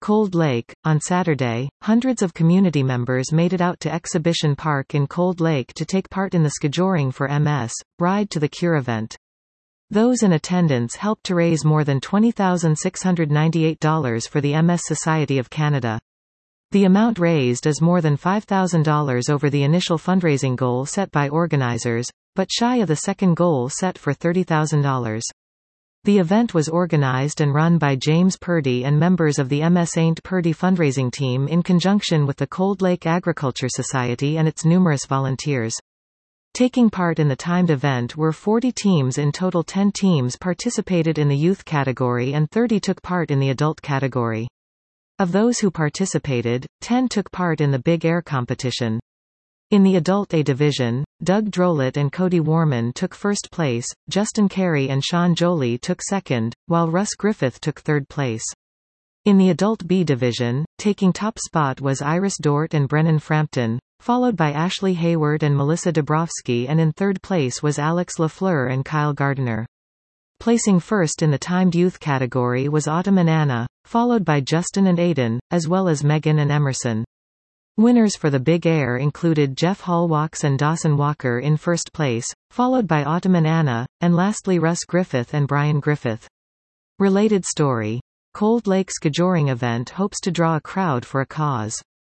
Cold Lake. On Saturday, hundreds of community members made it out to Exhibition Park in Cold Lake to take part in the Skijoring for MS, Ride to the Cure event. Those in attendance helped to raise more than $20,698 for the MS Society of Canada. The amount raised is more than $5,000 over the initial fundraising goal set by organizers, but shy of the second goal set for $30,000. The event was organized and run by James Purdy and members of the MS St. Purdy fundraising team in conjunction with the Cold Lake Agriculture Society and its numerous volunteers. Taking part in the timed event were 40 teams in total. 10 teams participated in the youth category and 30 took part in the adult category. Of those who participated, 10 took part in the Big Air competition. In the Adult A division, Doug Drolet and Cody Warman took first place, Justin Carey and Sean Jolie took second, while Russ Griffith took third place. In the Adult B division, taking top spot was Iris Dort and Brennan Frampton, followed by Ashley Hayward and Melissa Dabrowski, and in third place was Alex LaFleur and Kyle Gardner. Placing first in the timed youth category was Autumn and Anna, followed by Justin and Aiden, as well as Megan and Emerson. Winners for the Big Air included Jeff Hallwalks and Dawson Walker in first place, followed by Autumn and Anna, and lastly Russ Griffith and Brian Griffith. Related story. Cold Lake Skijoring event hopes to draw a crowd for a cause.